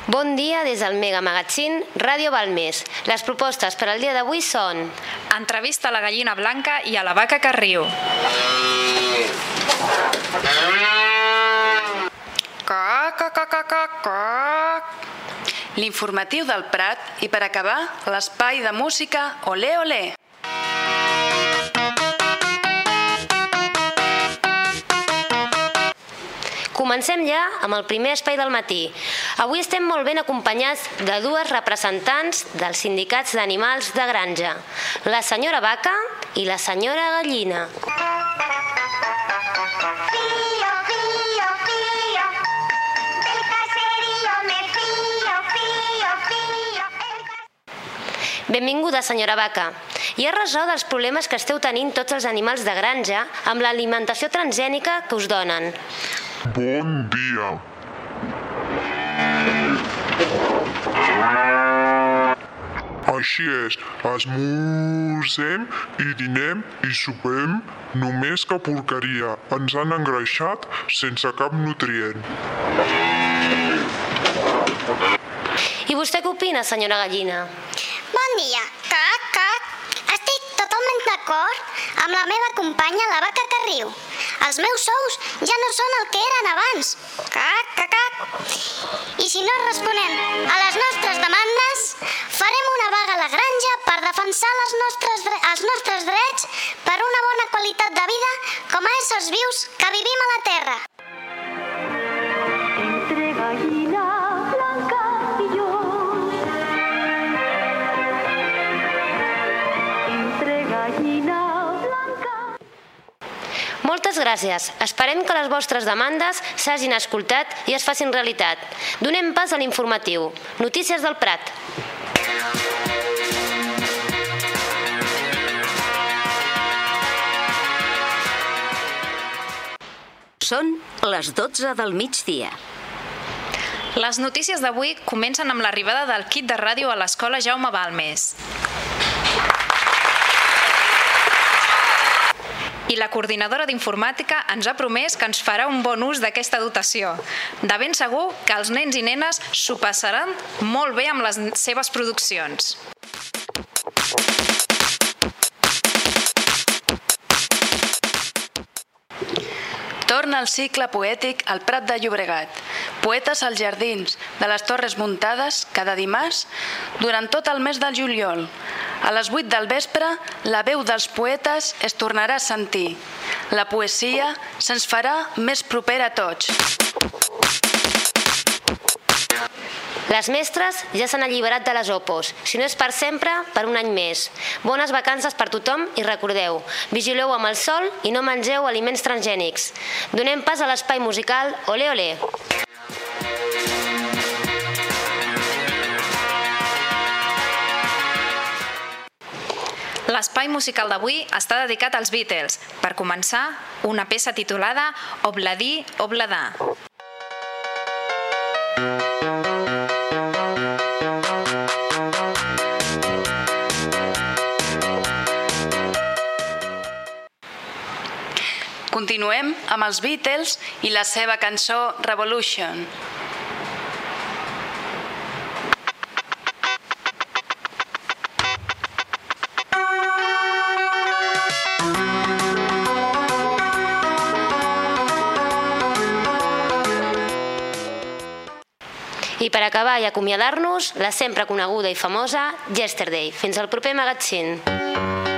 Bon dia des del Mega Magazine Ràdio Balmes. Les propostes per al dia d'avui són: entrevista a la gallina blanca i a la vaca que riu. L'informatiu del Prat i, per acabar, l'espai de música Olé Olé. Comencem ja amb el primer espai del matí. Avui estem molt ben acompanyats de dues representants dels sindicats d'animals de granja, la senyora vaca i la senyora gallina. Benvinguda, senyora vaca. I ha resolt els problemes que esteu tenint tots els animals de granja amb l'alimentació transgènica que us donen. Bon dia. Així és, esmorzem i dinem i sopem només que porqueria. Ens han engreixat sense cap nutrient. I vostè què opina, senyora gallina? Bon dia. Estic totalment d'acord amb la meva companya, la vaca que riu. Els meus sous ja no són el que eren abans. I si no responem a les nostres demandes, farem una vaga a la granja per defensar els nostres drets per una bona qualitat de vida com a éssers vius que vivim a la terra. Entre gallina blanca y yo, entre gallina blanca. Moltes gràcies. Esperem que les vostres demandes s'hagin escoltat i es facin realitat. Donem pas a l'informatiu. Notícies del Prat. Són les 12 del migdia. Les notícies d'avui comencen amb l'arribada del kit de ràdio a l'escola Jaume Balmes. I la coordinadora d'informàtica ens ha promès que ens farà un bon ús d'aquesta dotació. De ben segur que els nens i nenes s'ho passaran molt bé amb les seves produccions. Torna el cicle poètic al Prat de Llobregat. Poetes als jardins de les Torres Muntades cada dimarts durant tot el mes del juliol. A les 8 del vespre, la veu dels poetes es tornarà a sentir. La poesia se'ns farà més propera a tots. Les mestres ja s'han alliberat de les opos. Si no és per sempre, per un any més. Bones vacances per tothom i recordeu, vigileu amb el sol i no mengeu aliments transgènics. Donem pas a l'espai musical Olé Olé. L'espai musical d'avui està dedicat als Beatles. Per començar, una peça titulada Obladi, Oblada. Continuem amb els Beatles i la seva cançó Revolution. I per acabar i acomiadar-nos, la sempre coneguda i famosa Yesterday. Fins al proper magazine.